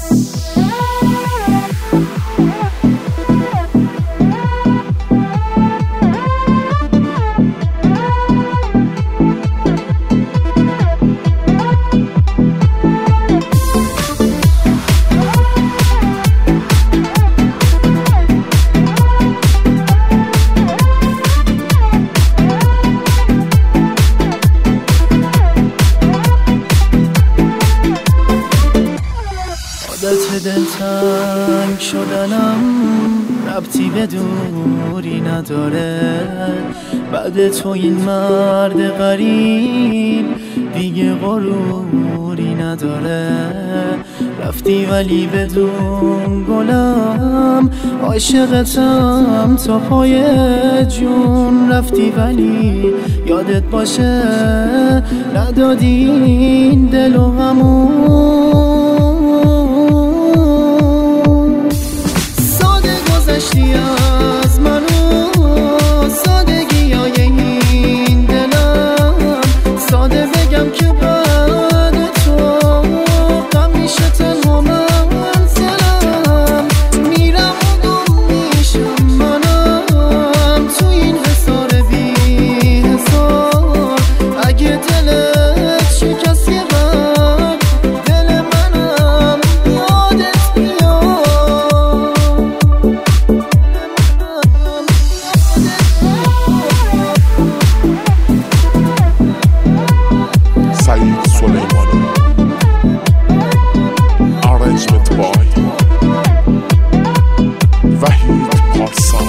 دلتنگ شدنم ربطی به دوری نداره، بعد تو این مرد غریب دیگه غروری نداره. رفتی ولی بدون گلم، عاشقتم تا پای جون. رفتی ولی یادت باشه ندادی این دل و همون. از منو سادگی های این دلم، ساده بگم که بعد تو غم میشه تنها منزلم. میرم و گم میشم منم تو این حصار بی حسار. اگه دلت شکست یه بر دل منم یادت بیاد. سعید سلیمانی Arrangement by وحید پارسا.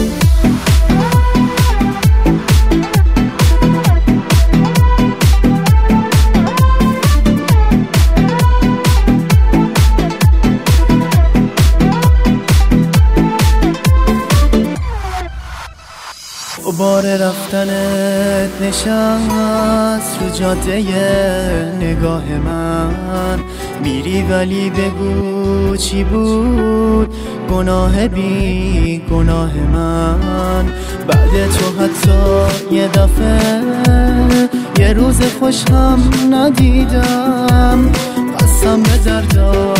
بار رفتنت نشست رو جاده نگاه من. میری ولی بگو چی بود گناه بی گناه من. بعد تو حتی یه دفعه یه روز خوش هم ندیدم. قسم به دردا